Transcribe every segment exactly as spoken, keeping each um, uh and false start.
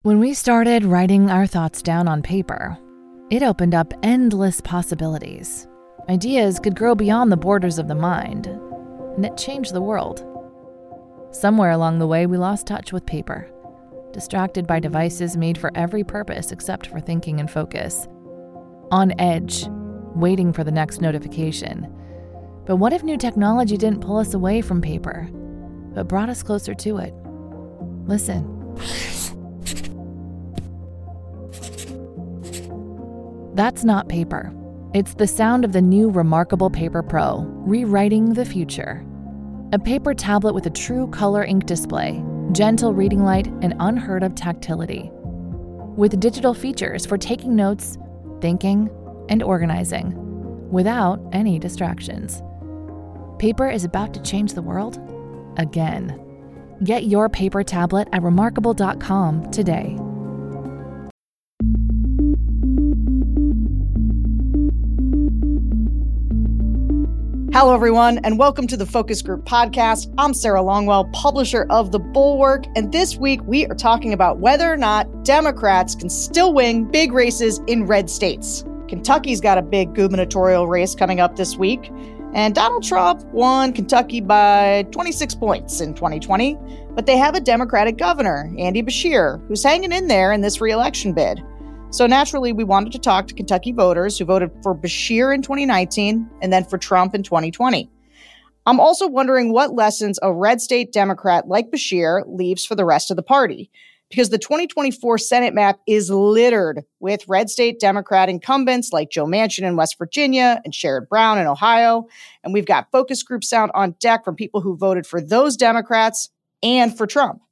When we started writing our thoughts down on paper, it opened up endless possibilities. Ideas could grow beyond the borders of the mind, and it changed the world. Somewhere along the way, we lost touch with paper, distracted by devices made for every purpose except for thinking and focus. On edge, waiting for the next notification. But what if new technology didn't pull us away from paper, but brought us closer to it? Listen. That's not paper. It's the sound of the new Remarkable Paper Pro, rewriting the future. A paper tablet with a true color ink display, gentle reading light, and unheard of tactility. With digital features for taking notes, thinking, and organizing, without any distractions. Paper is about to change the world again. Get your paper tablet at remarkable dot com today. Hello, everyone, and welcome to the Focus Group Podcast. I'm Sarah Longwell, publisher of The Bulwark, and this week we are talking about whether or not Democrats can still win big races in red states. Kentucky's got a big gubernatorial race coming up this week, and Donald Trump won Kentucky by twenty-six points in twenty twenty, but they have a Democratic governor, Andy Beshear, who's hanging in there in this re-election bid. So naturally, we wanted to talk to Kentucky voters who voted for Beshear in twenty nineteen and then for Trump in twenty twenty. I'm also wondering what lessons a red state Democrat like Beshear leaves for the rest of the party, because the twenty twenty-four Senate map is littered with red state Democrat incumbents like Joe Manchin in West Virginia and Sherrod Brown in Ohio. And we've got focus group sound on deck from people who voted for those Democrats and for Trump.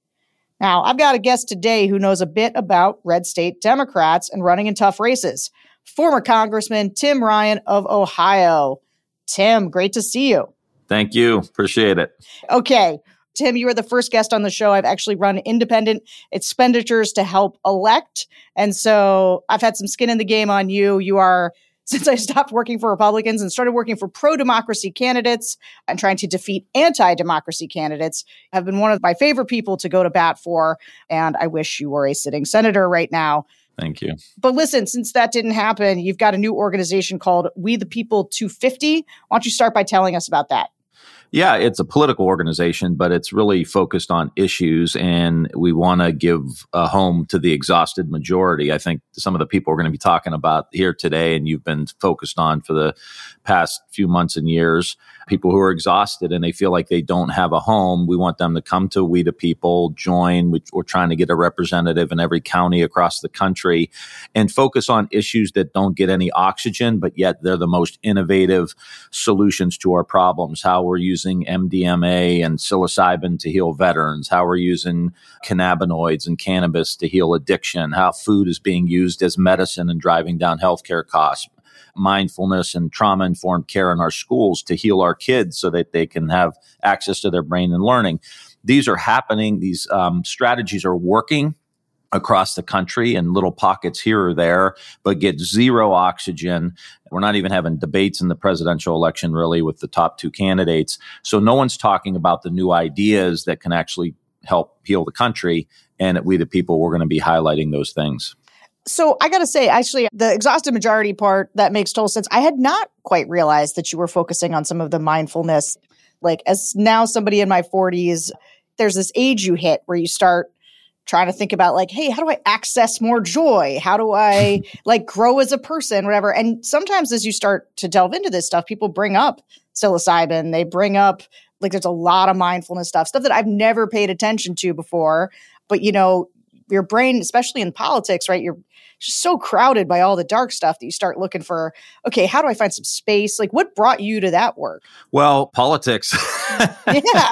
Now, I've got a guest today who knows a bit about red state Democrats and running in tough races. Former Congressman Tim Ryan of Ohio. Tim, great to see you. Thank you. Appreciate it. Okay. Tim, you are the first guest on the show. I've actually run independent expenditures to help elect. And so I've had some skin in the game on you. You are, since I stopped working for Republicans and started working for pro-democracy candidates and trying to defeat anti-democracy candidates, have been one of my favorite people to go to bat for. And I wish you were a sitting senator right now. Thank you. But listen, since that didn't happen, you've got a new organization called We the People two fifty. Why don't you start by telling us about that? Yeah, it's a political organization, but it's really focused on issues, and we want to give a home to the exhausted majority. I think some of the people we're going to be talking about here today, and you've been focused on for the past few months and years, people who are exhausted and they feel like they don't have a home. We want them to come to We the People, join. We're trying to get a representative in every county across the country and focus on issues that don't get any oxygen, but yet they're the most innovative solutions to our problems. How we're using M D M A and psilocybin to heal veterans, how we're using cannabinoids and cannabis to heal addiction, how food is being used as medicine and driving down healthcare costs, mindfulness and trauma-informed care in our schools to heal our kids so that they can have access to their brain and learning. These are happening. These um, strategies are working across the country in little pockets here or there, but get zero oxygen. We're not even having debates in the presidential election, really, with the top two candidates. So no one's talking about the new ideas that can actually help heal the country. And at We the People, we're going to be highlighting those things. So I got to say, actually, the exhausted majority part, that makes total sense. I had not quite realized that you were focusing on some of the mindfulness. Like, as now somebody in my forties, there's this age you hit where you start trying to think about, like, hey, how do I access more joy? How do I like grow as a person, whatever? And sometimes as you start to delve into this stuff, people bring up psilocybin. They bring up, like, there's a lot of mindfulness stuff, stuff that I've never paid attention to before. But, you know, your brain, especially in politics, right? You're just so crowded by all the dark stuff that you start looking for, okay, how do I find some space? Like, what brought you to that work? Well, politics. Yeah.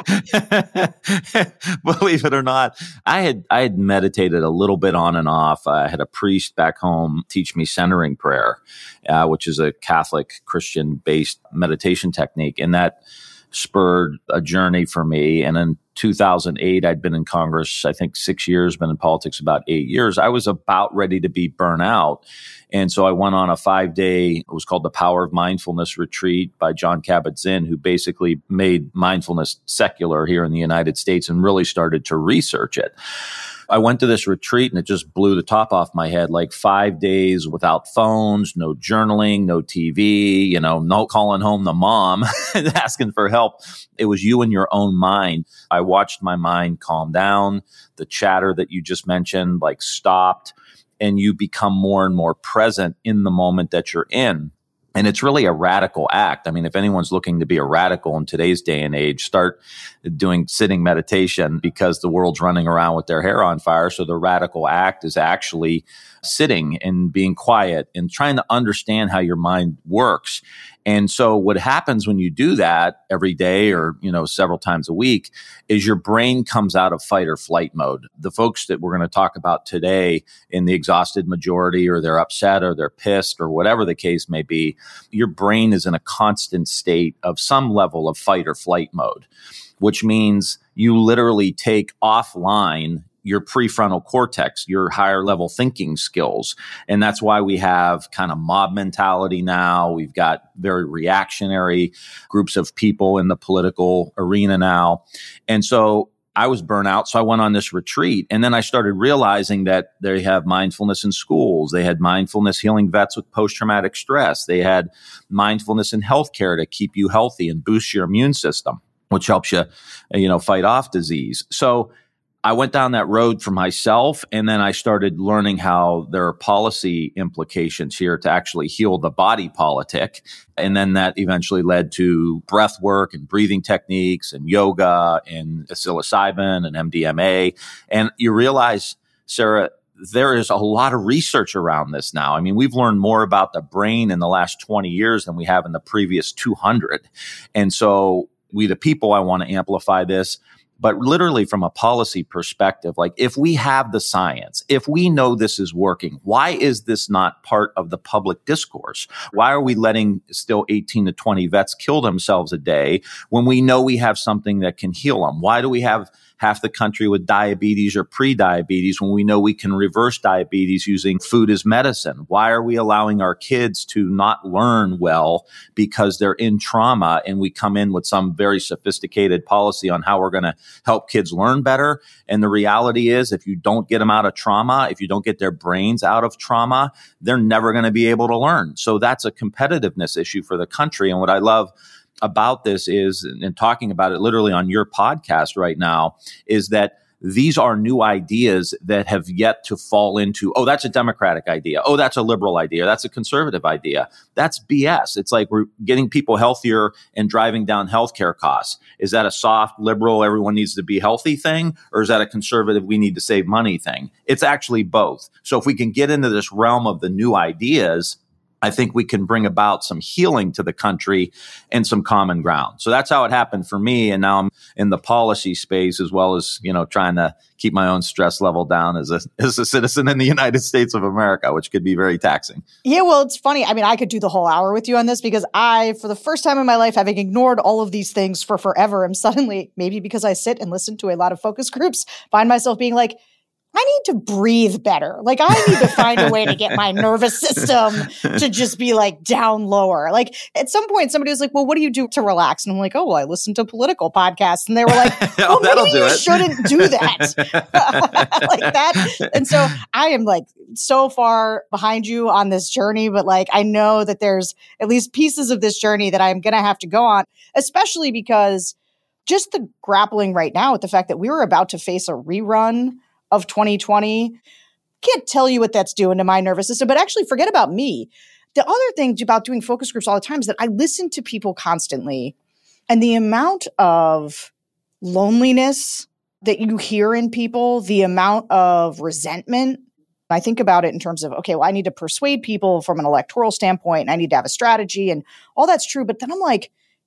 Believe it or not, I had I had meditated a little bit on and off. I had a priest back home teach me centering prayer, uh, which is a Catholic Christian-based meditation technique. And that spurred a journey for me. And in two thousand eight. I'd been in Congress, I think six years, been in politics about eight years. I was about ready to be burnt out. And so I went on a five day, it was called the Power of Mindfulness Retreat by Jon Kabat-Zinn, who basically made mindfulness secular here in the United States and really started to research it. I went to this retreat and it just blew the top off my head, like five days without phones, no journaling, no T V, you know, no calling home the mom and asking for help. It was you and your own mind. I watched my mind calm down. The chatter that you just mentioned, like stopped, and you become more and more present in the moment that you're in. And it's really a radical act. I mean, if anyone's looking to be a radical in today's day and age, start doing sitting meditation, because the world's running around with their hair on fire. So the radical act is actually sitting and being quiet and trying to understand how your mind works. And so what happens when you do that every day or, you know, several times a week is your brain comes out of fight or flight mode. The folks that we're going to talk about today in the exhausted majority, or they're upset or they're pissed or whatever the case may be, your brain is in a constant state of some level of fight or flight mode, which means you literally take offline your prefrontal cortex, your higher level thinking skills. And that's why we have kind of mob mentality now. We've got very reactionary groups of people in the political arena now. And so I was burnt out. So I went on this retreat, and then I started realizing that they have mindfulness in schools. They had mindfulness healing vets with post-traumatic stress. They had mindfulness in healthcare to keep you healthy and boost your immune system, which helps you, you know, fight off disease. So I went down that road for myself, and then I started learning how there are policy implications here to actually heal the body politic. And then that eventually led to breath work and breathing techniques and yoga and psilocybin and M D M A. And you realize, Sarah, there is a lot of research around this now. I mean, we've learned more about the brain in the last twenty years than we have in the previous two hundred. And so we, the people, I want to amplify this. But literally from a policy perspective, like if we have the science, if we know this is working, why is this not part of the public discourse? Why are we letting still eighteen to twenty vets kill themselves a day when we know we have something that can heal them? Why do we have half the country with diabetes or pre-diabetes when we know we can reverse diabetes using food as medicine? Why are we allowing our kids to not learn well because they're in trauma, and we come in with some very sophisticated policy on how we're going to help kids learn better? And the reality is, if you don't get them out of trauma, if you don't get their brains out of trauma, they're never going to be able to learn. So that's a competitiveness issue for the country. And what I love about this is, and talking about it literally on your podcast right now, is that these are new ideas that have yet to fall into, oh, that's a Democratic idea. Oh, that's a liberal idea. That's a conservative idea. That's B S. It's like we're getting people healthier and driving down healthcare costs. Is that a soft, liberal, everyone needs to be healthy thing? Or is that a conservative, we need to save money thing? It's actually both. So if we can get into this realm of the new ideas, I think we can bring about some healing to the country and some common ground. So that's how it happened for me. And now I'm in the policy space, as well as, you know, trying to keep my own stress level down as a, as a citizen in the United States of America, which could be very taxing. Yeah, well, it's funny. I mean, I could do the whole hour with you on this, because I, for the first time in my life, having ignored all of these things for forever, am suddenly, maybe because I sit and listen to a lot of focus groups, find myself being like, I need to breathe better. Like, I need to find a way to get my nervous system to just be like down lower. Like, at some point, somebody was like, well, what do you do to relax? And I'm like, oh, well, I listen to political podcasts. And they were like, well, oh, maybe you it. shouldn't do that. Like that. And so I am like so far behind you on this journey, but like, I know that there's at least pieces of this journey that I'm going to have to go on, especially because just the grappling right now with the fact that we were about to face a rerun of twenty twenty. Can't tell you what that's doing to my nervous system, but actually forget about me. The other thing about doing focus groups all the time is that I listen to people constantly, and the amount of loneliness that you hear in people, the amount of resentment, I think about it in terms of, okay, well, I need to persuade people from an electoral standpoint, and I need to have a strategy, and all that's true. But then I'm like,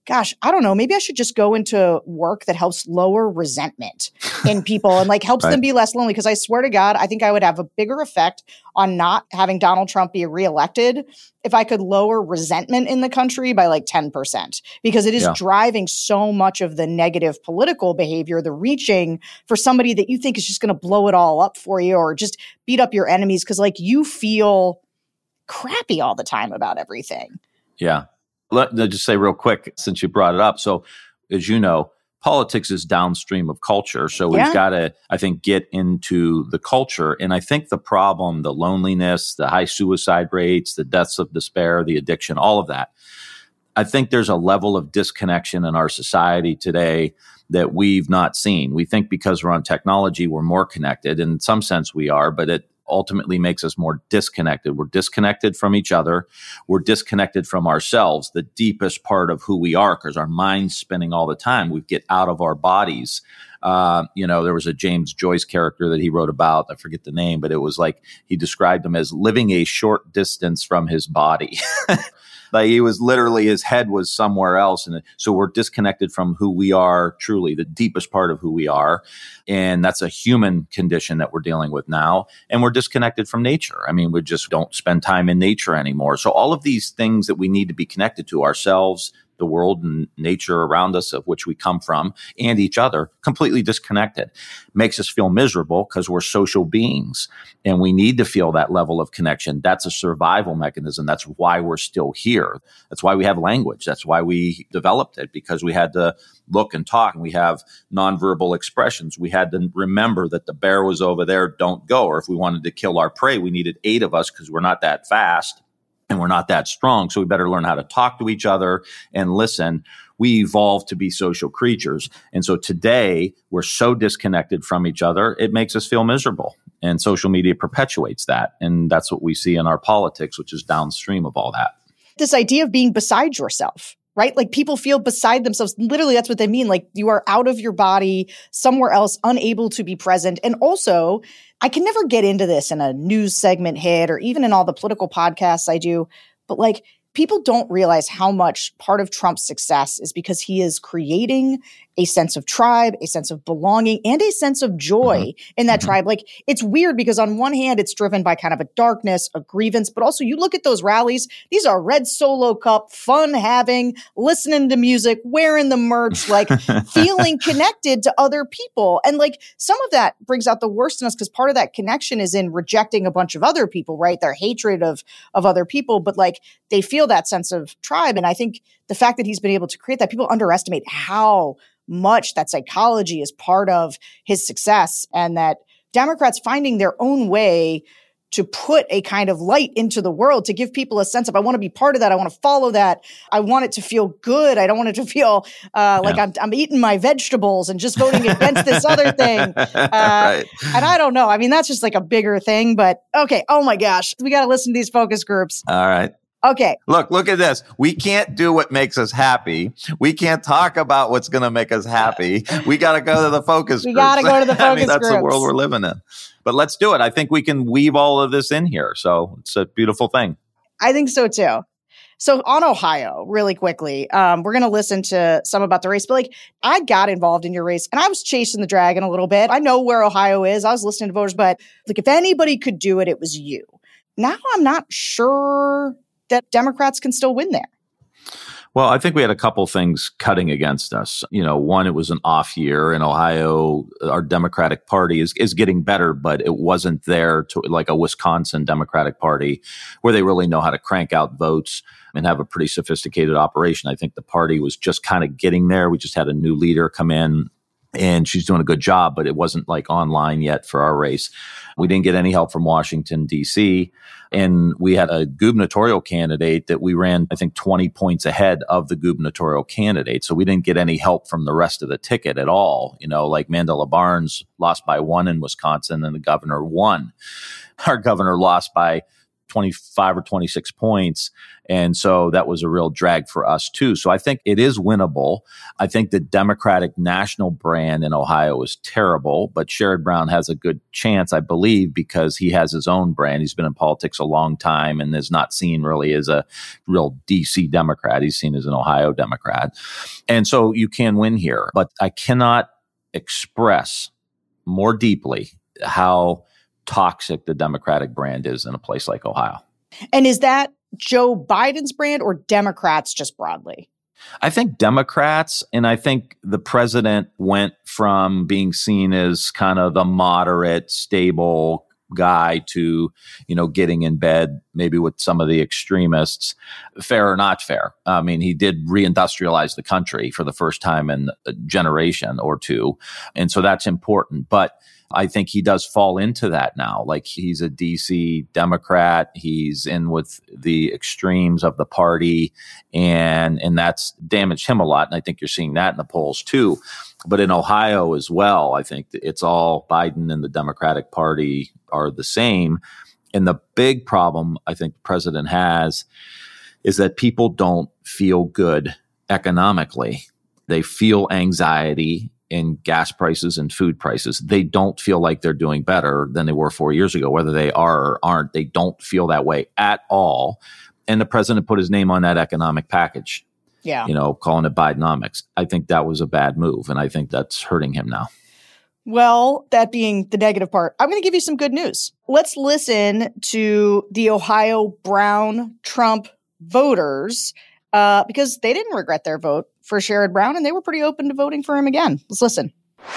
gosh, I don't know, maybe I should just go into work that helps lower resentment in people and like helps right. them be less lonely. Because I swear to God, I think I would have a bigger effect on not having Donald Trump be reelected if I could lower resentment in the country by like ten percent, because it is yeah. driving so much of the negative political behavior, the reaching for somebody that you think is just going to blow it all up for you or just beat up your enemies because like you feel crappy all the time about everything. Yeah. Let me just say real quick, since you brought it up. So as you know, politics is downstream of culture. So we've yeah. got to, I think, get into the culture. And I think the problem, the loneliness, the high suicide rates, the deaths of despair, the addiction, all of that, I think there's a level of disconnection in our society today that we've not seen. We think because we're on technology, we're more connected. In some sense we are, but it ultimately makes us more disconnected. We're disconnected from each other. We're disconnected from ourselves, the deepest part of who we are, because our mind's spinning all the time. We get out of our bodies. Uh, you know, there was a James Joyce character that he wrote about. I forget the name, but it was like he described him as living a short distance from his body. Like he was literally, his head was somewhere else. And so we're disconnected from who we are, truly the deepest part of who we are. And that's a human condition that we're dealing with now. And we're disconnected from nature. I mean, we just don't spend time in nature anymore. So all of these things that we need to be connected to, ourselves, the world and nature around us, of which we come from, and each other, completely disconnected. Makes us feel miserable because we're social beings and we need to feel that level of connection. That's a survival mechanism. That's why we're still here. That's why we have language. That's why we developed it, because we had to look and talk, and we have nonverbal expressions. We had to remember that the bear was over there, don't go. Or if we wanted to kill our prey, we needed eight of us because we're not that fast. And we're not that strong, so we better learn how to talk to each other and listen. We evolved to be social creatures. And so today, we're so disconnected from each other, it makes us feel miserable. And social media perpetuates that. And that's what we see in our politics, which is downstream of all that. This idea of being beside yourself, right? Like people feel beside themselves. Literally, that's what they mean. Like you are out of your body, somewhere else, unable to be present. And also, I can never get into this in a news segment hit or even in all the political podcasts I do, but like people don't realize how much part of Trump's success is because he is creating a sense of tribe, a sense of belonging, and a sense of joy mm-hmm. in that mm-hmm. tribe. Like it's weird because on one hand, it's driven by kind of a darkness, a grievance, but also you look at those rallies, these are red Solo cup, fun having, listening to music, wearing the merch, like feeling connected to other people. And like some of that brings out the worst in us because part of that connection is in rejecting a bunch of other people, right? Their hatred of, of other people, but like they feel that sense of tribe. And I think the fact that he's been able to create that, people underestimate how much that psychology is part of his success, and that Democrats finding their own way to put a kind of light into the world, to give people a sense of, I want to be part of that. I want to follow that. I want it to feel good. I don't want it to feel uh, like yeah. I'm, I'm eating my vegetables and just voting against this other thing. Uh, right. And I don't know. I mean, that's just like a bigger thing, but okay. Oh my gosh. We got to listen to these focus groups. All right. Okay. Look, look at this. We can't do what makes us happy. We can't talk about what's going to make us happy. We got to go to the focus we groups. We got to go to the focus I mean, that's groups. the world we're living in. But let's do it. I think we can weave all of this in here. So it's a beautiful thing. I think so too. So on Ohio, really quickly, um, we're going to listen to some about the race. But like, I got involved in your race and I was chasing the dragon a little bit. I know where Ohio is. I was listening to voters, but like, if anybody could do it, it was you. Now I'm not sure that Democrats can still win there. Well, I think we had a couple things cutting against us. You know, one, it was an off year in Ohio. Our Democratic Party is, is getting better, but it wasn't there to like a Wisconsin Democratic Party where they really know how to crank out votes and have a pretty sophisticated operation. I think the party was just kind of getting there. We just had a new leader come in, and she's doing a good job, but it wasn't like online yet for our race. We didn't get any help from Washington, D C, and we had a gubernatorial candidate that we ran, I think, twenty points ahead of the gubernatorial candidate. So we didn't get any help from the rest of the ticket at all. You know, like Mandela Barnes lost by one in Wisconsin and the governor won. Our governor lost by twenty-five or twenty-six points. And so that was a real drag for us too. So I think it is winnable. I think the Democratic national brand in Ohio is terrible, but Sherrod Brown has a good chance, I believe, because he has his own brand. He's been in politics a long time and is not seen really as a real D C Democrat. He's seen as an Ohio Democrat. And so you can win here, but I cannot express more deeply how toxic the Democratic brand is in a place like Ohio. And is that Joe Biden's brand or Democrats just broadly? I think Democrats, and I think the president went from being seen as kind of the moderate, stable guy to, you know, getting in bed maybe with some of the extremists, fair or not fair. I mean, he did reindustrialize the country for the first time in a generation or two. And so that's important. But I think he does fall into that now. Like, he's a D C Democrat. He's in with the extremes of the party, and and that's damaged him a lot. And I think you're seeing that in the polls too. But in Ohio as well, I think it's all Biden and the Democratic Party are the same. And the big problem I think the president has is that people don't feel good economically. They feel anxiety in gas prices and food prices. They don't feel like they're doing better than they were four years ago, whether they are or aren't. They don't feel that way at all. And the president put his name on that economic package, yeah, you know, calling it Bidenomics. I think that was a bad move, and I think that's hurting him now. Well, that being the negative part, I'm going to give you some good news. Let's listen to the Ohio Brown Trump voters uh, because they didn't regret their vote for Sherrod Brown, and they were pretty open to voting for him again. Let's listen.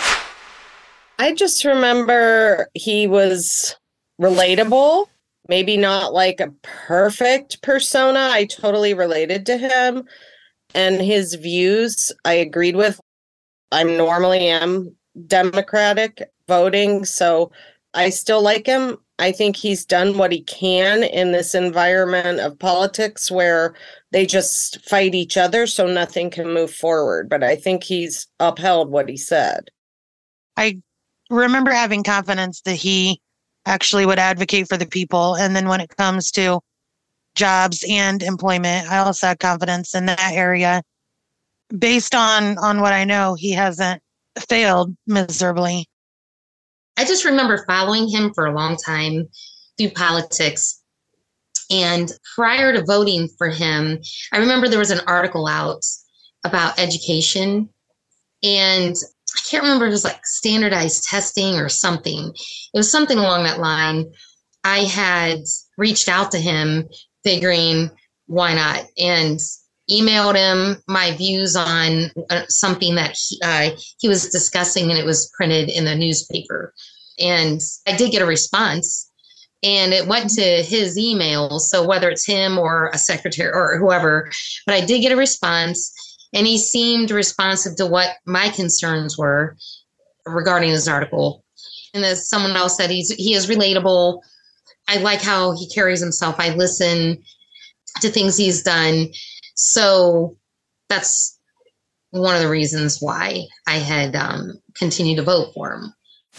I just remember he was relatable, maybe not like a perfect persona. I totally related to him, and his views I agreed with. I normally am Democratic voting, so I still like him. I think he's done what he can in this environment of politics where they just fight each other so nothing can move forward. But I think he's upheld what he said. I remember having confidence that he actually would advocate for the people. And then when it comes to jobs and employment, I also had confidence in that area. Based on, on what I know, he hasn't failed miserably. I just remember following him for a long time through politics. And prior to voting for him, I remember there was an article out about education. And I can't remember if it was like standardized testing or something. It was something along that line. I had reached out to him figuring, why not? And emailed him my views on uh, something that he, uh, he was discussing, and it was printed in the newspaper. And I did get a response, and it went to his email. So whether it's him or a secretary or whoever, but I did get a response, and he seemed responsive to what my concerns were regarding this article. And as someone else said, he's, he is relatable. I like how he carries himself. I listen to things he's done. So that's one of the reasons why I had um, continued to vote for him.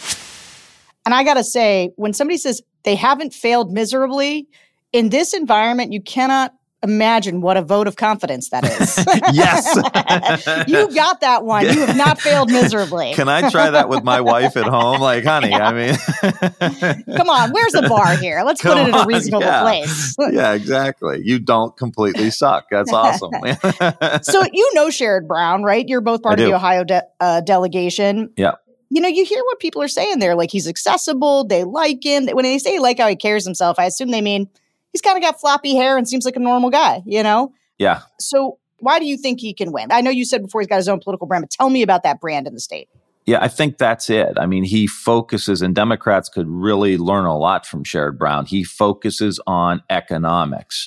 And I got to say, when somebody says they haven't failed miserably, in this environment, you cannot imagine what a vote of confidence that is. Yes. You got that one. You have not failed miserably. Can I try that with my wife at home? Like, honey, I mean. Come on, where's the bar here? Let's Come put it in a on, reasonable yeah. place. Yeah, exactly. You don't completely suck. That's awesome. So you know Sherrod Brown, right? You're both part I of do. the Ohio de- uh, delegation. Yeah. You know, you hear what people are saying there. Like, he's accessible. They like him. When they say like how he carries himself, I assume they mean he's kind of got floppy hair and seems like a normal guy, you know? Yeah. So why do you think he can win? I know you said before he's got his own political brand, but tell me about that brand in the state. Yeah, I think that's it. I mean, he focuses, and Democrats could really learn a lot from Sherrod Brown. He focuses on economics.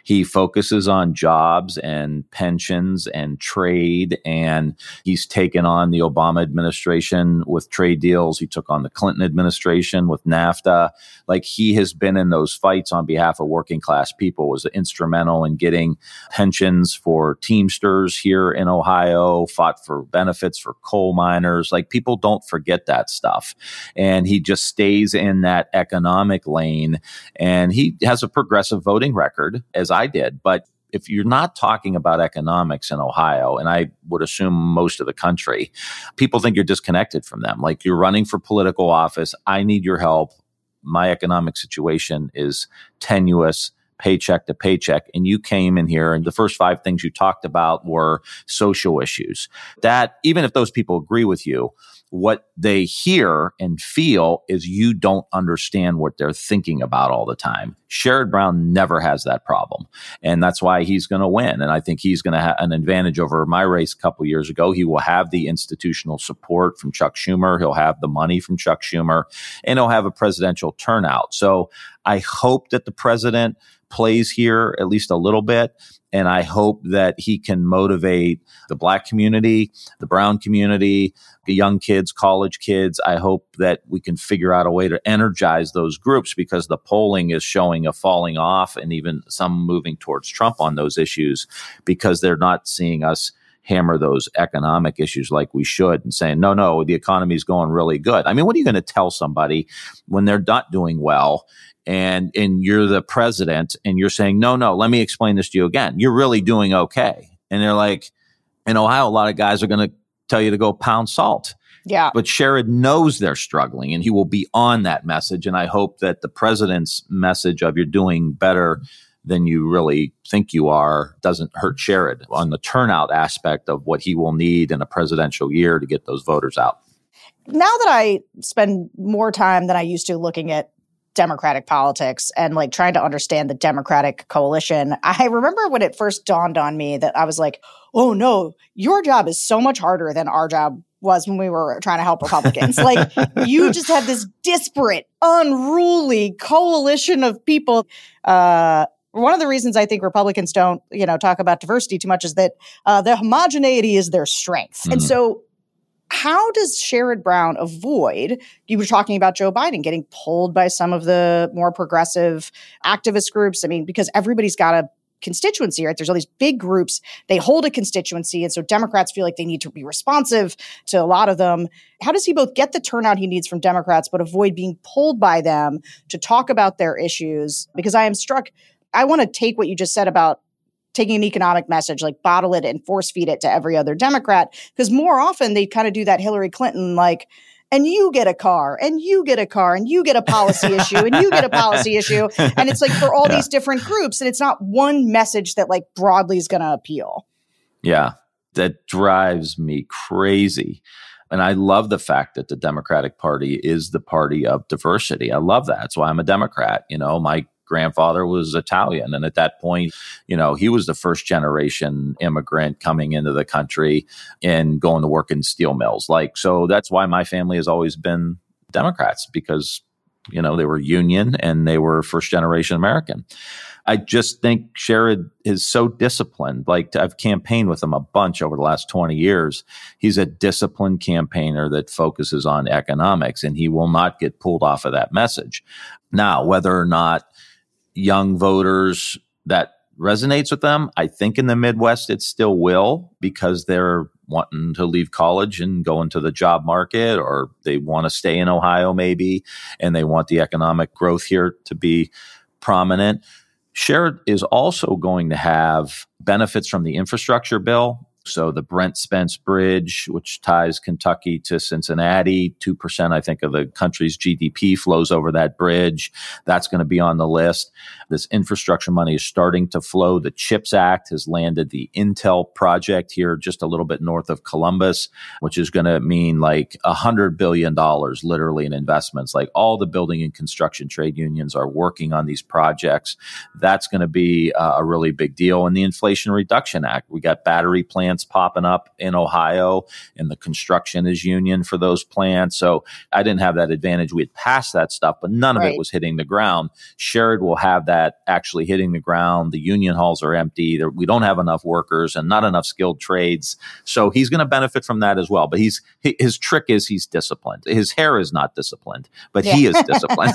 He focuses on jobs and pensions and trade, and he's taken on the Obama administration with trade deals. He took on the Clinton administration with NAFTA. Like, he has been in those fights on behalf of working class people, was instrumental in getting pensions for Teamsters here in Ohio, fought for benefits for coal miners. Like, people don't forget that stuff. And he just stays in that economic lane, and he has a progressive voting record, as I did. But if you're not talking about economics in Ohio, and I would assume most of the country, people think you're disconnected from them. Like, you're running for political office. I need your help. My economic situation is tenuous, paycheck to paycheck. And you came in here, and the first five things you talked about were social issues. That, even if those people agree with you, what they hear and feel is you don't understand what they're thinking about all the time. Sherrod Brown never has that problem. And that's why he's going to win. And I think he's going to have an advantage over my race a couple years ago. He will have the institutional support from Chuck Schumer. He'll have the money from Chuck Schumer, and he'll have a presidential turnout. So I hope that the president plays here at least a little bit. And I hope that he can motivate the Black community, the brown community, the young kids, college kids. I hope that we can figure out a way to energize those groups, because the polling is showing a falling off, and even some moving towards Trump on those issues, because they're not seeing us hammer those economic issues like we should, and saying, no, no, the economy is going really good. I mean, what are you going to tell somebody when they're not doing well? And and you're the president, and you're saying, no, no, let me explain this to you again. You're really doing okay. And they're like, in Ohio, a lot of guys are going to tell you to go pound salt. Yeah. But Sherrod knows they're struggling, and he will be on that message. And I hope that the president's message of you're doing better than you really think you are doesn't hurt Sherrod on the turnout aspect of what he will need in a presidential year to get those voters out. Now that I spend more time than I used to looking at Democratic politics and like trying to understand the Democratic coalition, I remember when it first dawned on me that I was like, oh no, your job is so much harder than our job was when we were trying to help Republicans. Like, you just had this disparate, unruly coalition of people. Uh, one of the reasons I think Republicans don't, you know, talk about diversity too much is that uh, the homogeneity is their strength. Mm-hmm. And so how does Sherrod Brown avoid, you were talking about Joe Biden getting pulled by some of the more progressive activist groups? I mean, because everybody's got a constituency, right? There's all these big groups. They hold a constituency. And so Democrats feel like they need to be responsive to a lot of them. How does he both get the turnout he needs from Democrats, but avoid being pulled by them to talk about their issues? Because I am struck, I want to take what you just said about taking an economic message, like bottle it and force feed it to every other Democrat. Because more often they kind of do that Hillary Clinton, like, and you get a car, and you get a car, and you get a policy issue, and you get a policy issue. And it's like for all yeah. these different groups, and it's not one message that like broadly is going to appeal. Yeah, that drives me crazy. And I love the fact that the Democratic Party is the party of diversity. I love that. That's why I'm a Democrat. You know, my grandfather was Italian. And at that point, you know, he was the first generation immigrant coming into the country and going to work in steel mills. Like, so that's why my family has always been Democrats, because, you know, they were union and they were first generation American. I just think Sherrod is so disciplined. Like, I've campaigned with him a bunch over the last twenty years. He's a disciplined campaigner that focuses on economics, and he will not get pulled off of that message. Now, whether or not young voters, that resonates with them, I think in the Midwest it still will, because they're wanting to leave college and go into the job market, or they want to stay in Ohio maybe, and they want the economic growth here to be prominent. Sherrod is also going to have benefits from the infrastructure bill. So the Brent Spence Bridge, which ties Kentucky to Cincinnati, two percent, I think, of the country's G D P flows over that bridge. That's going to be on the list. This infrastructure money is starting to flow. The CHIPS Act has landed the Intel project here just a little bit north of Columbus, which is going to mean like one hundred billion dollars literally in investments. Like, all the building and construction trade unions are working on these projects. That's going to be uh, a really big deal. And the Inflation Reduction Act, we got battery plants plants popping up in Ohio, and the construction is union for those plants. So I didn't have that advantage. We had passed that stuff, but none of Right. it was hitting the ground. Sherrod will have that actually hitting the ground. The union halls are empty. There, we don't have enough workers and not enough skilled trades. So he's going to benefit from that as well. But he's his trick is he's disciplined. His hair is not disciplined, but Yeah. he is disciplined.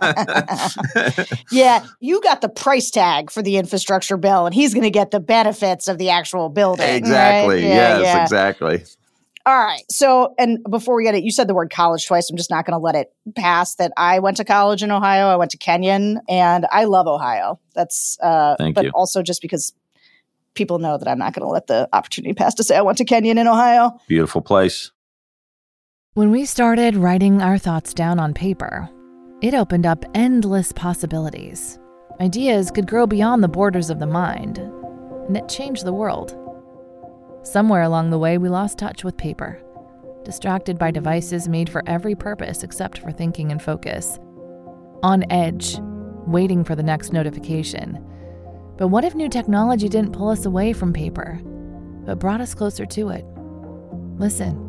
Yeah, you got the price tag for the infrastructure bill, and he's going to get the benefits of the actual building. Exactly. Right? Yeah, yes, yeah. exactly. All right. So, and before we get it, you said the word college twice. I'm just not going to let it pass that I went to college in Ohio. I went to Kenyon, and I love Ohio. That's, uh, Thank but you. also just because people know that I'm not going to let the opportunity pass to say I went to Kenyon in Ohio. Beautiful place. When we started writing our thoughts down on paper, it opened up endless possibilities. Ideas could grow beyond the borders of the mind, and it changed the world. Somewhere along the way, we lost touch with paper, distracted by devices made for every purpose except for thinking and focus. On edge, waiting for the next notification. But what if new technology didn't pull us away from paper, but brought us closer to it? Listen.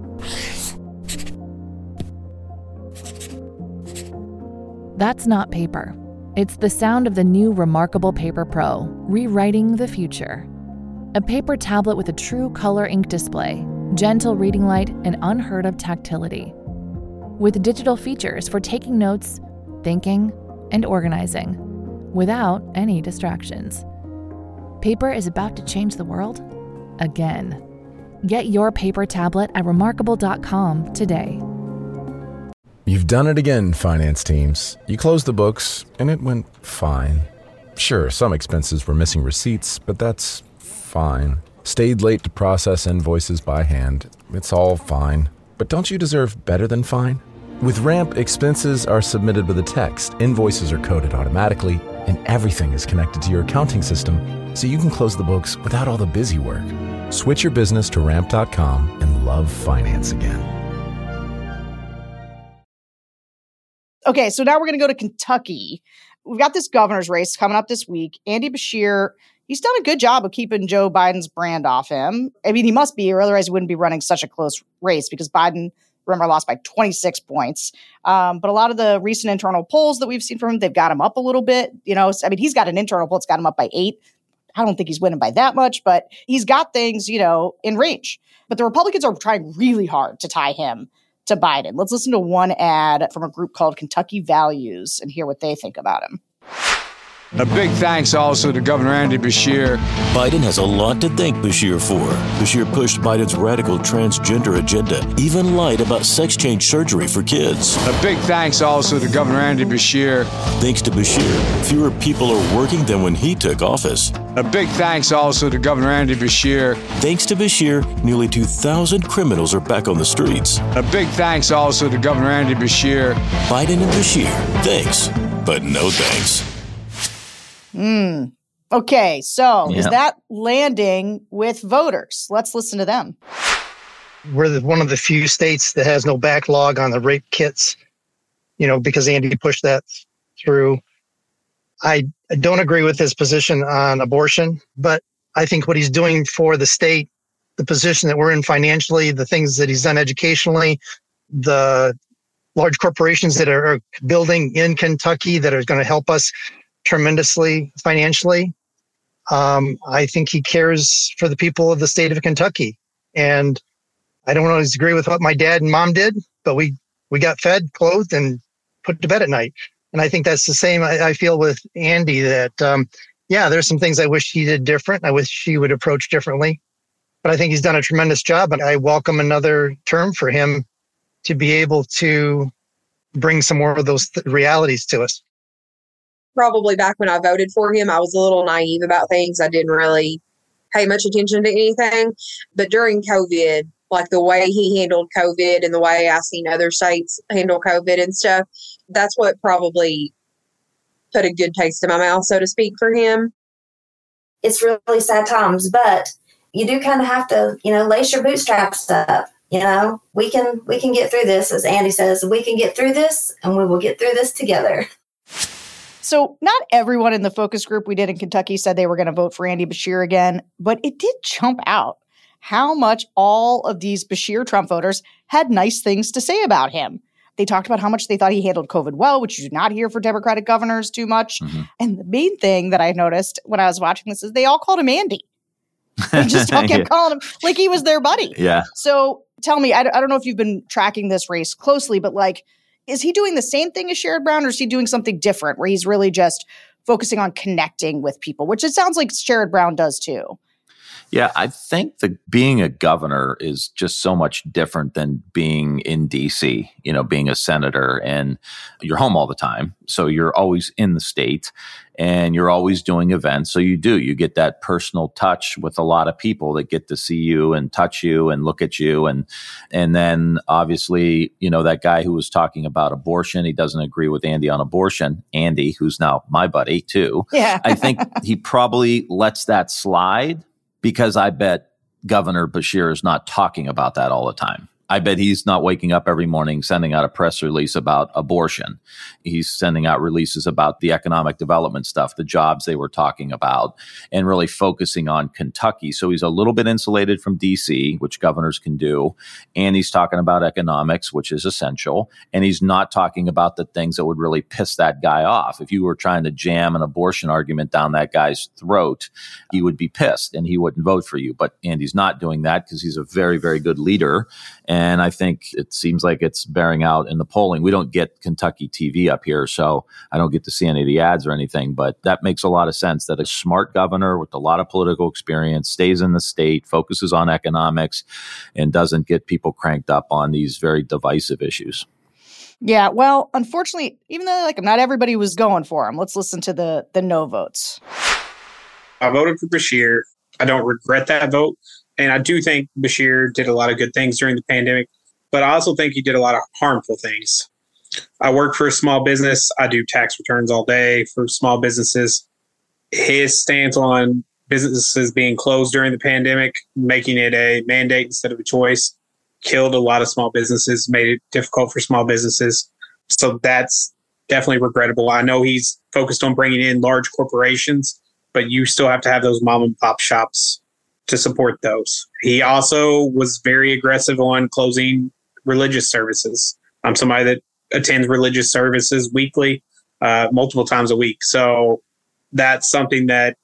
That's not paper. It's the sound of the new Remarkable Paper Pro, rewriting the future. A paper tablet with a true color ink display, gentle reading light, and unheard of tactility. With digital features for taking notes, thinking, and organizing, without any distractions. Paper is about to change the world again. Get your paper tablet at remarkable dot com today. You've done it again, finance teams. You closed the books, and it went fine. Sure, some expenses were missing receipts, but that's fine. Stayed late to process invoices by hand. It's all fine. But don't you deserve better than fine? With Ramp, expenses are submitted with a text, invoices are coded automatically, and everything is connected to your accounting system, so you can close the books without all the busy work. Switch your business to ramp dot com and love finance again. Okay, so now we're going to go to Kentucky. We've got this governor's race coming up this week. Andy Beshear, he's done a good job of keeping Joe Biden's brand off him. I mean, he must be, or otherwise he wouldn't be running such a close race because Biden, remember, lost by twenty-six points. Um, but a lot of the recent internal polls that we've seen from him, they've got him up a little bit. You know, I mean, he's got an internal poll that's got him up by eight. I don't think he's winning by that much, but he's got things, you know, in range. But the Republicans are trying really hard to tie him to Biden. Let's listen to one ad from a group called Kentucky Values and hear what they think about him. A big thanks also to Governor Andy Beshear. Biden has a lot to thank Beshear for. Beshear pushed Biden's radical transgender agenda, even lied about sex change surgery for kids. A big thanks also to Governor Andy Beshear. Thanks to Beshear, fewer people are working than when he took office. A big thanks also to Governor Andy Beshear. Thanks to Beshear, nearly two thousand criminals are back on the streets. A big thanks also to Governor Andy Beshear. Biden and Beshear, thanks, but no thanks. Hmm. Okay, so Yeah. is that landing with voters? Let's listen to them. We're the, one of the few states that has no backlog on the rape kits, you know, because Andy pushed that through. I, I don't agree with his position on abortion, but I think what he's doing for the state, the position that we're in financially, the things that he's done educationally, the large corporations that are building in Kentucky that are going to help us tremendously financially. Um, I think he cares for the people of the state of Kentucky. And I don't always agree with what my dad and mom did, but we, we got fed, clothed, and put to bed at night. And I think that's the same I, I feel with Andy, that, um, yeah, there's some things I wish he did different. I wish he would approach differently. But I think he's done a tremendous job. And I welcome another term for him to be able to bring some more of those th- realities to us. Probably back when I voted for him, I was a little naive about things. I didn't really pay much attention to anything. But during COVID, like the way he handled COVID and the way I've seen other states handle COVID and stuff, that's what probably put a good taste in my mouth, so to speak, for him. It's really sad times, but you do kind of have to, you know, lace your bootstraps up. You know, we can we can get through this. As Andy says, we can get through this and we will get through this together. So not everyone in the focus group we did in Kentucky said they were going to vote for Andy Beshear again, but it did jump out. how much all of these Beshear Trump voters had nice things to say about him. They talked about how much they thought he handled COVID well, which you do not hear for Democratic governors too much. Mm-hmm. And the main thing that I noticed when I was watching this is they all called him Andy. They just all kept yeah. calling him like he was their buddy. Yeah. So tell me, I, I don't know if you've been tracking this race closely, but like, is he doing the same thing as Sherrod Brown, or is he doing something different where he's really just focusing on connecting with people, which it sounds like Sherrod Brown does too? Yeah, I think that being a governor is just so much different than being in D C, you know, being a senator, and you're home all the time. So you're always in the state and you're always doing events. So you do, you get that personal touch with a lot of people that get to see you and touch you and look at you. And, and then obviously, you know, that guy who was talking about abortion, he doesn't agree with Andy on abortion. Andy, who's now my buddy too. Yeah. I think he probably lets that slide, because I bet Governor Beshear is not talking about that all the time. I bet he's not waking up every morning sending out a press release about abortion. He's sending out releases about the economic development stuff, the jobs they were talking about, and really focusing on Kentucky. So he's a little bit insulated from D C, which governors can do. And he's talking about economics, which is essential. And he's not talking about the things that would really piss that guy off. If you were trying to jam an abortion argument down that guy's throat, he would be pissed and he wouldn't vote for you. But Andy's not doing that because he's a very, very good leader. And I think it seems like it's bearing out in the polling. We don't get Kentucky T V up here, so I don't get to see any of the ads or anything. But that makes a lot of sense that a smart governor with a lot of political experience stays in the state, focuses on economics, and doesn't get people cranked up on these very divisive issues. Yeah, well, unfortunately, even though like not everybody was going for him, let's listen to the the no votes. I voted for Beshear. I don't regret that vote. And I do think Beshear did a lot of good things during the pandemic, but I also think he did a lot of harmful things. I work for a small business. I do tax returns all day for small businesses. His stance on businesses being closed during the pandemic, making it a mandate instead of a choice, killed a lot of small businesses, made it difficult for small businesses. So that's definitely regrettable. I know he's focused on bringing in large corporations, but you still have to have those mom and pop shops to support those. He also was very aggressive on closing religious services. I'm somebody that attends religious services weekly, uh, multiple times a week. So that's something that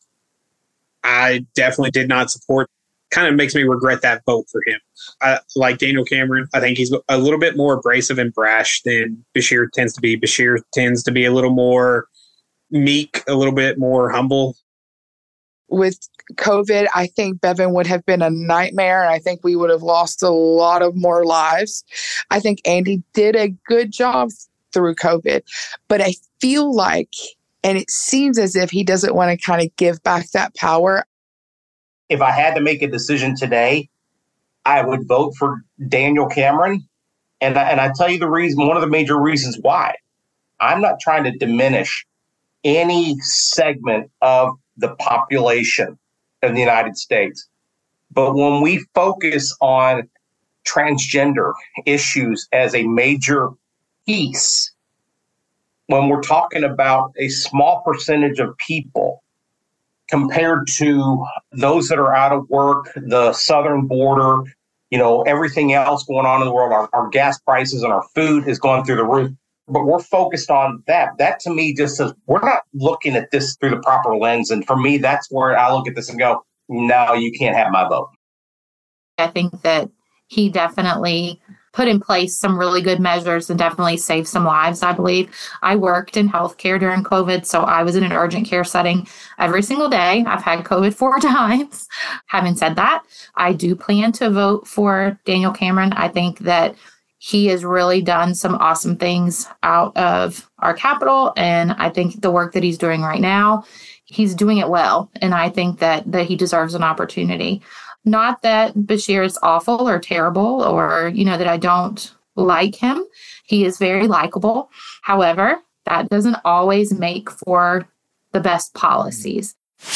I definitely did not support. Kind of makes me regret that vote for him. I, like Daniel Cameron, I think he's a little bit more abrasive and brash than Beshear tends to be. Beshear tends to be a little more meek, a little bit more humble. With COVID, I think Bevin would have been a nightmare, and I think we would have lost a lot of more lives. I think Andy did a good job through COVID, but I feel like, and it seems as if he doesn't want to kind of give back that power. If I had to make a decision today, I would vote for Daniel Cameron. And I, and I tell you the reason, one of the major reasons why. I'm not trying to diminish any segment of the population in the United States. But when we focus on transgender issues as a major piece, when we're talking about a small percentage of people compared to those that are out of work, the southern border, you know, everything else going on in the world, our, our gas prices and our food is going through the roof. But we're focused on that. That to me just says we're not looking at this through the proper lens. And for me, that's where I look at this and go, no, you can't have my vote. I think that he definitely put in place some really good measures and definitely saved some lives, I believe. I worked in healthcare during COVID, so I was in an urgent care setting every single day. I've had COVID four times. Having said that, I do plan to vote for Daniel Cameron. I think that he has really done some awesome things out of our capital. And I think the work that he's doing right now, he's doing it well. And I think that that he deserves an opportunity. Not that Beshear is awful or terrible or, you know, that I don't like him. He is very likable. However, that doesn't always make for the best policies.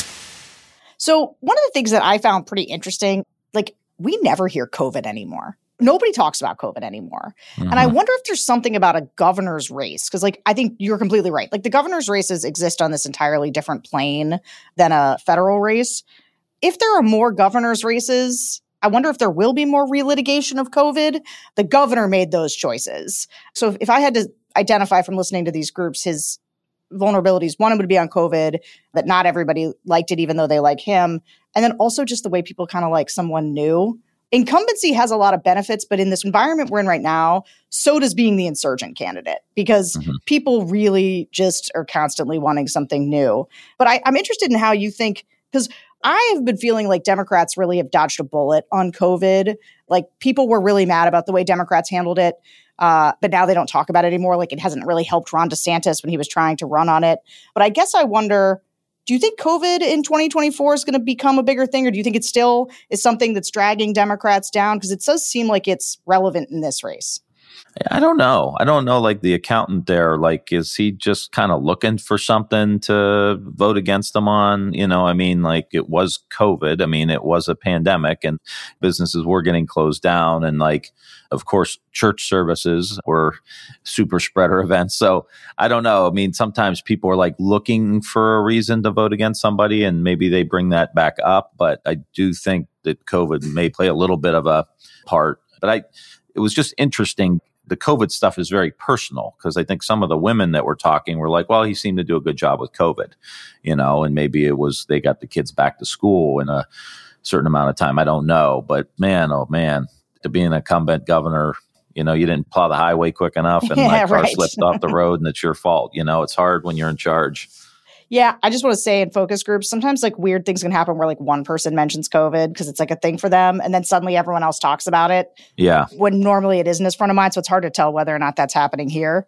So one of the things that I found pretty interesting, like we never hear COVID anymore. Nobody talks about COVID anymore. Mm-hmm. And I wonder if there's something about a governor's race. Because, like, I think you're completely right. Like, the governor's races exist on this entirely different plane than a federal race. If there are more governor's races, I wonder if there will be more relitigation of COVID. The governor made those choices. So if, if I had to identify from listening to these groups, his vulnerabilities, one would be on COVID, that not everybody liked it, even though they like him. And then also just the way people kind of like someone new. Incumbency has a lot of benefits, but in this environment we're in right now, so does being the insurgent candidate, because mm-hmm. people really just are constantly wanting something new. But I, I'm interested in how you think, because I have been feeling like Democrats really have dodged a bullet on COVID. Like people were really mad about the way Democrats handled it, uh, but now they don't talk about it anymore. Like it hasn't really helped Ron DeSantis when he was trying to run on it. But I guess I wonder, do you think COVID in twenty twenty-four is going to become a bigger thing, or do you think it still is something that's dragging Democrats down? Because it does seem like it's relevant in this race. I don't know. I don't know, like the accountant there, like, is he just kind of looking for something to vote against them on? You know, I mean, like it was COVID. I mean, it was a pandemic and businesses were getting closed down. And like, of course, church services were super spreader events. So I don't know. I mean, sometimes people are like looking for a reason to vote against somebody and maybe they bring that back up. But I do think that COVID may play a little bit of a part. But I, it was just interesting. The COVID stuff is very personal because I think some of the women that were talking were like, well, he seemed to do a good job with COVID, you know, and maybe it was they got the kids back to school in a certain amount of time. I don't know. But man, oh man, to be an incumbent governor, you know, you didn't plow the highway quick enough and yeah, my car right. slipped off the road and it's your fault. You know, it's hard when you're in charge. Yeah, I just want to say in focus groups, sometimes like weird things can happen where like one person mentions COVID because it's like a thing for them. And then suddenly everyone else talks about it. Yeah. When normally it isn't as front of mind. So it's hard to tell whether or not that's happening here.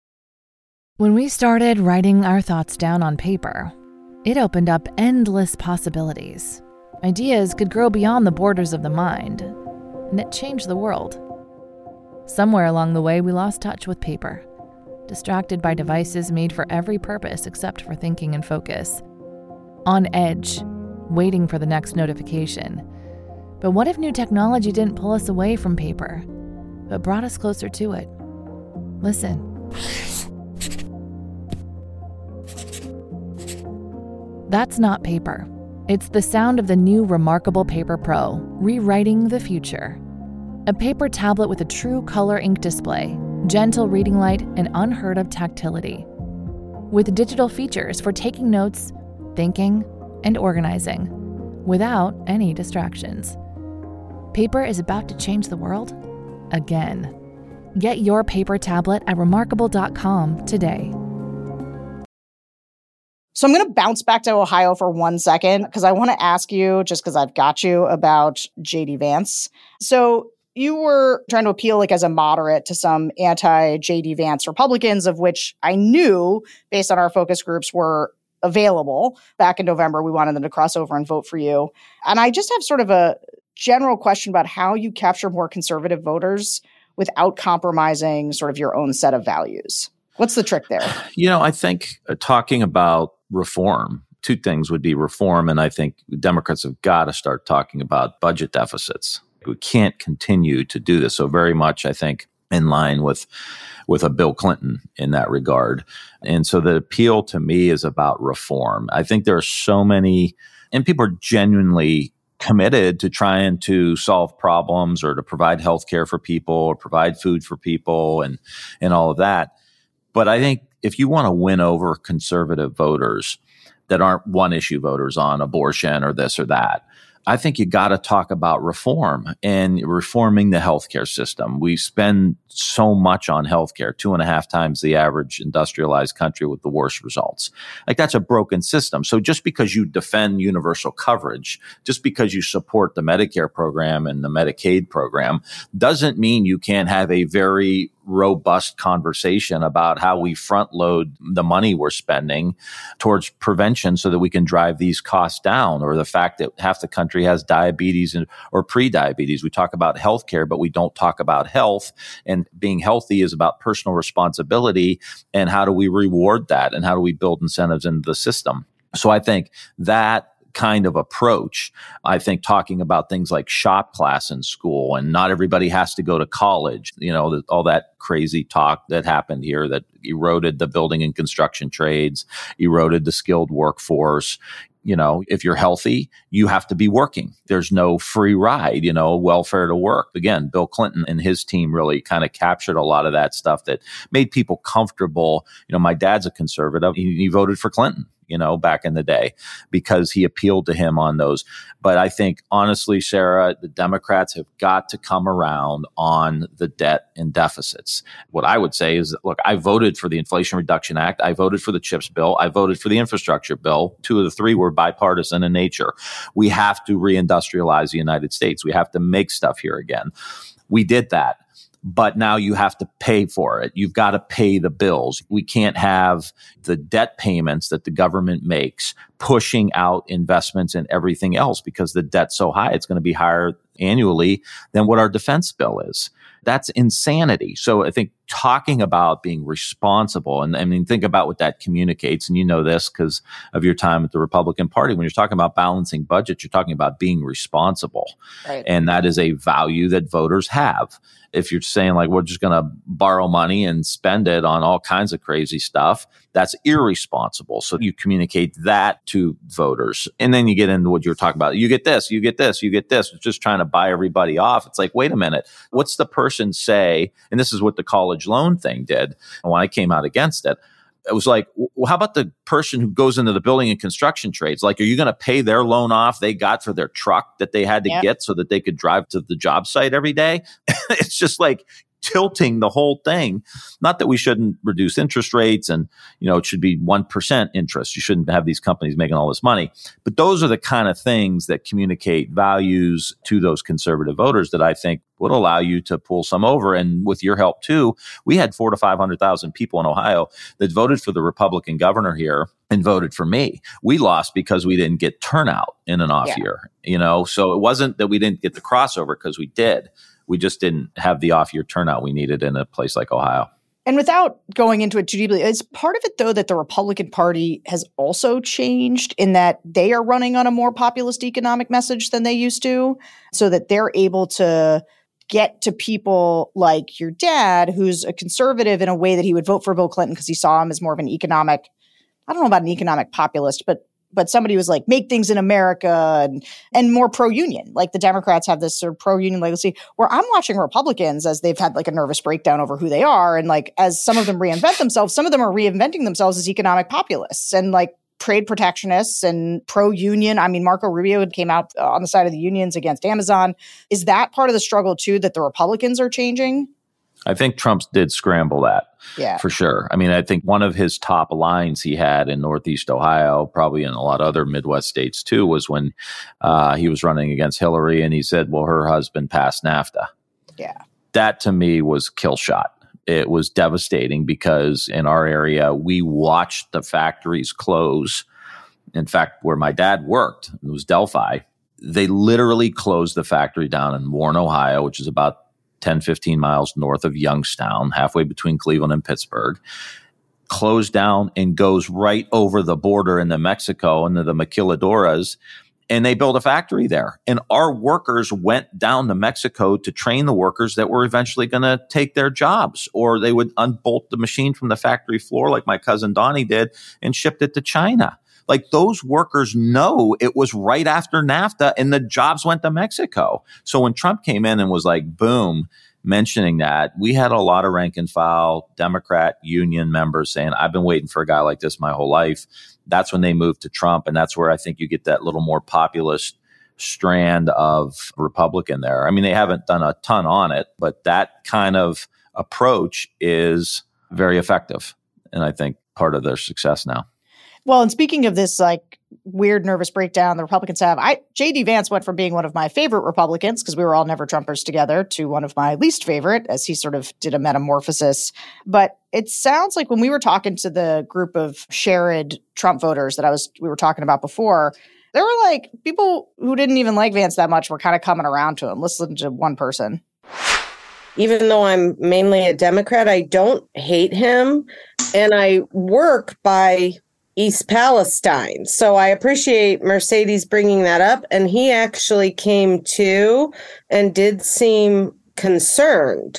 When we started writing our thoughts down on paper, it opened up endless possibilities. Ideas could grow beyond the borders of the mind, and it changed the world. Somewhere along the way, we lost touch with paper. Distracted by devices made for every purpose except for thinking and focus. On edge, waiting for the next notification. But what if new technology didn't pull us away from paper, but brought us closer to it? Listen. That's not paper. It's the sound of the new Remarkable Paper Pro, rewriting the future. A paper tablet with a true color ink display, gentle reading light, and unheard of tactility. With digital features for taking notes, thinking, and organizing, without any distractions. Paper is about to change the world again. Get your paper tablet at remarkable dot com today. So I'm going to bounce back to Ohio for one second because I want to ask you, just because I've got you, about J D Vance. So you were trying to appeal like as a moderate to some anti-J D Vance Republicans, of which I knew, based on our focus groups, were available. Back in November, we wanted them to cross over and vote for you. And I just have sort of a general question about how you capture more conservative voters without compromising sort of your own set of values. What's the trick there? You know, I think uh, talking about reform, two things would be reform, and I think Democrats have got to start talking about budget deficits. We can't continue to do this. So very much, I think, in line with with a Bill Clinton in that regard. And so the appeal to me is about reform. I think there are so many, and people are genuinely committed to trying to solve problems or to provide health care for people or provide food for people and and all of that. But I think if you want to win over conservative voters that aren't one issue voters on abortion or this or that, I think you got to talk about reform and reforming the healthcare system. We spend so much on healthcare, two and a half times the average industrialized country with the worst results. Like that's a broken system. So just because you defend universal coverage, just because you support the Medicare program and the Medicaid program, doesn't mean you can't have a very robust conversation about how we front load the money we're spending towards prevention so that we can drive these costs down, or the fact that half the country has diabetes and, or pre-diabetes. We talk about healthcare, but we don't talk about health, and being healthy is about personal responsibility. And how do we reward that? And how do we build incentives into the system? So I think that kind of approach, I think talking about things like shop class in school and not everybody has to go to college, you know, the, all that crazy talk that happened here that eroded the building and construction trades, eroded the skilled workforce. You know, if you're healthy, you have to be working. There's no free ride, you know, welfare to work. Again, Bill Clinton and his team really kind of captured a lot of that stuff that made people comfortable. You know, my dad's a conservative. He, he voted for Clinton, you know, back in the day because he appealed to him on those. But I think, honestly, Sarah, the Democrats have got to come around on the debt and deficits. What I would say is, look, I voted for the Inflation Reduction Act. I voted for the CHIPS bill. I voted for the infrastructure bill. Two of the three were bipartisan in nature. We have to reindustrialize the United States. We have to make stuff here again. We did that. But now you have to pay for it. You've got to pay the bills. We can't have the debt payments that the government makes pushing out investments and everything else because the debt's so high. It's going to be higher annually than what our defense bill is. That's insanity. So I think talking about being responsible, and I mean, think about what that communicates. And you know this because of your time at the Republican Party. When you're talking about balancing budgets, you're talking about being responsible. Right. And that is a value that voters have. If you're saying like, we're just going to borrow money and spend it on all kinds of crazy stuff, that's irresponsible. So you communicate that to voters. And then you get into what you're talking about. You get this, you get this, you get this. It's just trying to buy everybody off. It's like, wait a minute. What's the person say? And this is what the college loan thing did. And when I came out against it, it was like, well, how about the person who goes into the building and construction trades? Like, are you going to pay their loan off they got for their truck that they had to yep. get so that they could drive to the job site every day? It's just like tilting the whole thing. Not that we shouldn't reduce interest rates and, you know, it should be one percent interest. You shouldn't have these companies making all this money. But those are the kind of things that communicate values to those conservative voters that I think would allow you to pull some over. And with your help too, we had four to five hundred thousand people in Ohio that voted for the Republican governor here and voted for me. We lost because we didn't get turnout in an off yeah. year, you know, so it wasn't that we didn't get the crossover because we did. We just didn't have the off year turnout we needed in a place like Ohio. And without going into it too deeply, is part of it, though, that the Republican Party has also changed in that they are running on a more populist economic message than they used to, so that they're able to get to people like your dad, who's a conservative in a way that he would vote for Bill Clinton because he saw him as more of an economic, I don't know about an economic populist, but but somebody was like, make things in America and, and more pro-union. Like the Democrats have this sort of pro-union legacy where I'm watching Republicans as they've had like a nervous breakdown over who they are. And like, as some of them reinvent themselves, some of them are reinventing themselves as economic populists and like trade protectionists and pro-union. I mean, Marco Rubio came out on the side of the unions against Amazon. Is that part of the struggle too, that the Republicans are changing? I think Trump did scramble that yeah. for sure. I mean, I think one of his top lines he had in Northeast Ohio, probably in a lot of other Midwest states too, was when uh, he was running against Hillary and he said, well, her husband passed NAFTA. Yeah. That to me was kill shot. It was devastating because in our area, we watched the factories close. In fact, where my dad worked, it was Delphi. They literally closed the factory down in Warren, Ohio, which is about ten, fifteen miles north of Youngstown, halfway between Cleveland and Pittsburgh, closed down and goes right over the border into Mexico, into the maquiladoras, and they built a factory there. And our workers went down to Mexico to train the workers that were eventually going to take their jobs, or they would unbolt the machine from the factory floor like my cousin Donnie did and shipped it to China. Like those workers know it was right after NAFTA and the jobs went to Mexico. So when Trump came in and was like, boom, mentioning that, we had a lot of rank and file Democrat union members saying, I've been waiting for a guy like this my whole life. That's when they moved to Trump. And that's where I think you get that little more populist strand of Republican there. I mean, they haven't done a ton on it, but that kind of approach is very effective. And I think part of their success now. Well, and speaking of this, like weird nervous breakdown the Republicans have, I J D Vance went from being one of my favorite Republicans because we were all never Trumpers together to one of my least favorite as he sort of did a metamorphosis. But it sounds like when we were talking to the group of Sherrod Trump voters that I was we were talking about before, there were like people who didn't even like Vance that much were kind of coming around to him. Listen to one person. Even though I'm mainly a Democrat, I don't hate him, and I work by East Palestine. So I appreciate Mercedes bringing that up. And he actually came to and did seem concerned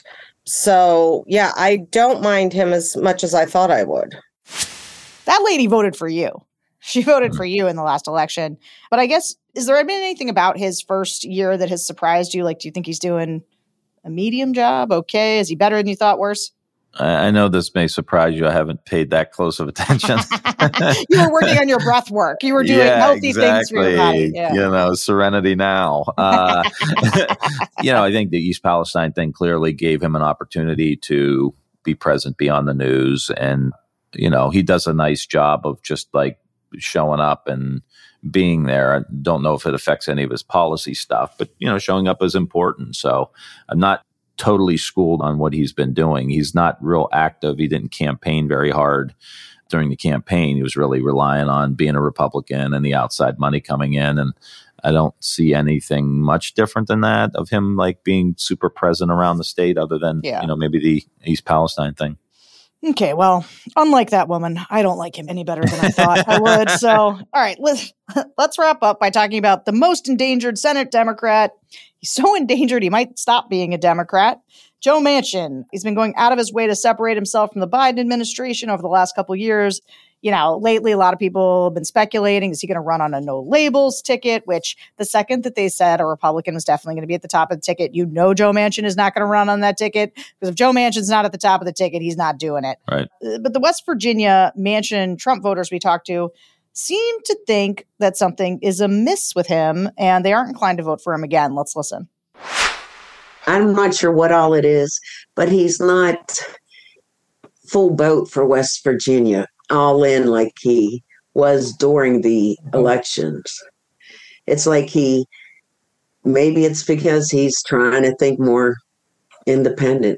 So, yeah, I don't mind him as much as I thought I would. That lady voted for you. She voted for you in the last election. But I guess, is there been anything about his first year that has surprised you? Like, do you think he's doing a medium job? Okay. Is he better than you thought? Worse? I know this may surprise you. I haven't paid that close of attention. You were working on your breath work. You were doing yeah, healthy exactly. things for your body. Yeah. You know, serenity now. Uh, you know, I think the East Palestine thing clearly gave him an opportunity to be present, be on the news. And, you know, he does a nice job of just like showing up and being there. I don't know if it affects any of his policy stuff, but, you know, showing up is important. So I'm not totally schooled on what he's been doing. He's not real active. He didn't campaign very hard during the campaign. He was really relying on being a Republican and the outside money coming in. And I don't see anything much different than that of him like being super present around the state other than, yeah. you know, maybe the East Palestine thing. Okay, well, unlike that woman, I don't like him any better than I thought I would. So, all right, let's, let's wrap up by talking about the most endangered Senate Democrat. He's so endangered he might stop being a Democrat. Joe Manchin. He's been going out of his way to separate himself from the Biden administration over the last couple of years. You know, lately, a lot of people have been speculating, is he going to run on a no labels ticket, which the second that they said a Republican was definitely going to be at the top of the ticket, you know Joe Manchin is not going to run on that ticket, because if Joe Manchin's not at the top of the ticket, he's not doing it. Right. Uh, but the West Virginia Manchin Trump voters we talked to seem to think that something is amiss with him, and they aren't inclined to vote for him again. Let's listen. I'm not sure what all it is, but he's not full boat for West Virginia, all in like he was during the elections. It's like he, maybe it's because he's trying to think more independent.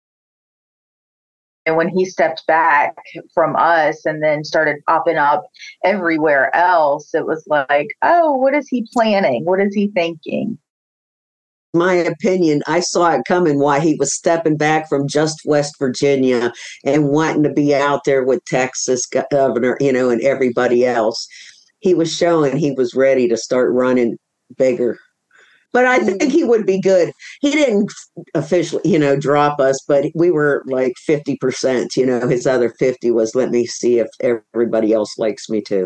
And when he stepped back from us and then started popping up everywhere else, it was like, oh, what is he planning? What is he thinking? My opinion, I saw it coming why he was stepping back from just West Virginia and wanting to be out there with Texas governor, you know, and everybody else. He was showing he was ready to start running bigger. But I think he would be good. He didn't officially, you know, drop us, but we were like fifty percent, you know, his other fifty was, let me see if everybody else likes me too.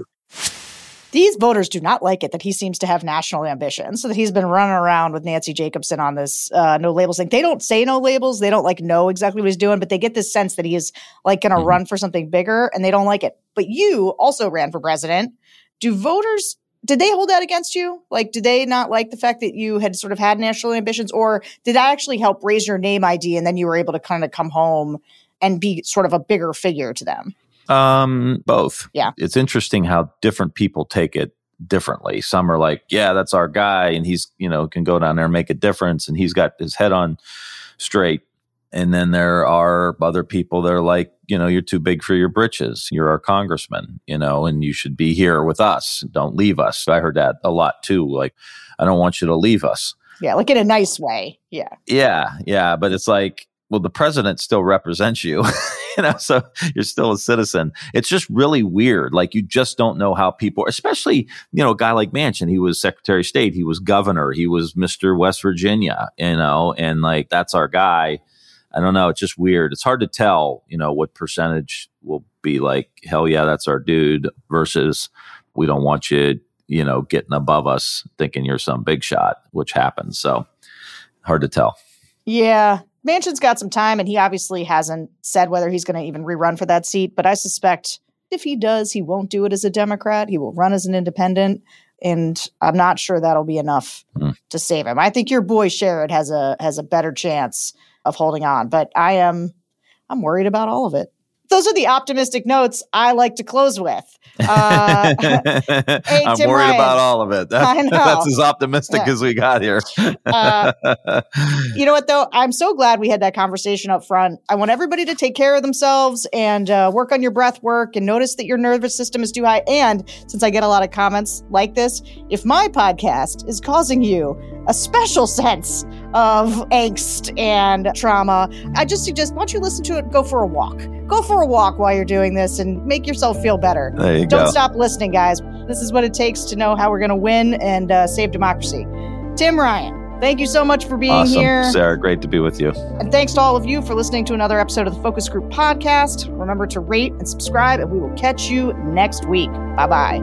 These voters do not like it that he seems to have national ambitions, so that he's been running around with Nancy Jacobson on this uh, no labels thing. They don't say no labels. They don't like know exactly what he's doing, but they get this sense that he is like going to mm-hmm. run for something bigger, and they don't like it. But you also ran for president. Do voters, did they hold that against you? Like, did they not like the fact that you had sort of had national ambitions, or did that actually help raise your name I D and then you were able to kind of come home and be sort of a bigger figure to them? Um, both. Yeah. It's interesting how different people take it differently. Some are like, yeah, that's our guy. And he's, you know, can go down there and make a difference. And he's got his head on straight. And then there are other people that are like, you know, you're too big for your britches. You're our congressman, you know, and you should be here with us. Don't leave us. I heard that a lot too. Like, I don't want you to leave us. Yeah. Like in a nice way. Yeah. Yeah. Yeah. But it's like, well, the president still represents you, you know, so you're still a citizen. It's just really weird. Like, you just don't know how people, especially, you know, a guy like Manchin, he was Secretary of State, he was governor, he was Mister West Virginia, you know, and like, that's our guy. I don't know. It's just weird. It's hard to tell, you know, what percentage will be like, hell yeah, that's our dude versus we don't want you, you know, getting above us thinking you're some big shot, which happens. So hard to tell. Yeah. Manchin's got some time, and he obviously hasn't said whether he's going to even rerun for that seat. But I suspect if he does, he won't do it as a Democrat. He will run as an independent. And I'm not sure that'll be enough mm. to save him. I think your boy Sherrod has a has a better chance of holding on. But I am I'm worried about all of it. Those are the optimistic notes I like to close with. Uh, hey, I'm Tim worried Ryan. about all of it. That, I know. That's as optimistic Yeah. as we got here. uh, you know what, though? I'm so glad we had that conversation up front. I want everybody to take care of themselves and uh, work on your breath work and notice that your nervous system is too high. And since I get a lot of comments like this, if my podcast is causing you a special sense of angst and trauma, I just suggest, why don't you listen to it and go for a walk? Go for a walk while you're doing this and make yourself feel better. There you Don't go. stop listening, guys. This is what it takes to know how we're going to win and uh, save democracy. Tim Ryan, Thank you so much for being awesome. here. Sarah, great to be with you. And thanks to all of you for listening to another episode of the Focus Group Podcast. Remember to rate and subscribe, and we will catch you next week. Bye-bye.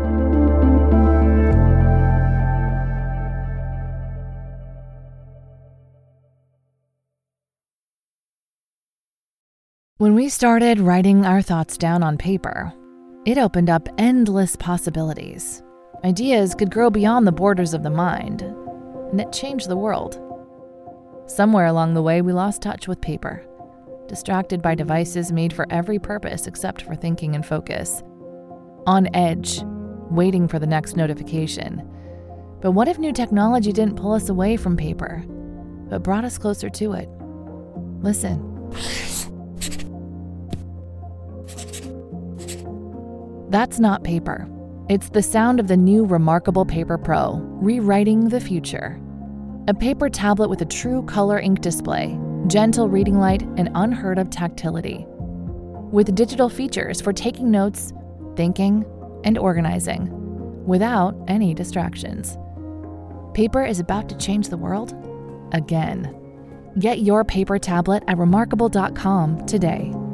When we started writing our thoughts down on paper, it opened up endless possibilities. Ideas could grow beyond the borders of the mind, and it changed the world. Somewhere along the way, we lost touch with paper, distracted by devices made for every purpose except for thinking and focus. On edge, waiting for the next notification. But what if new technology didn't pull us away from paper, but brought us closer to it? Listen. That's not paper. It's the sound of the new Remarkable Paper Pro, rewriting the future. A paper tablet with a true color ink display, gentle reading light, and unheard of tactility. With digital features for taking notes, thinking, and organizing, without any distractions. Paper is about to change the world again. Get your paper tablet at remarkable dot com today.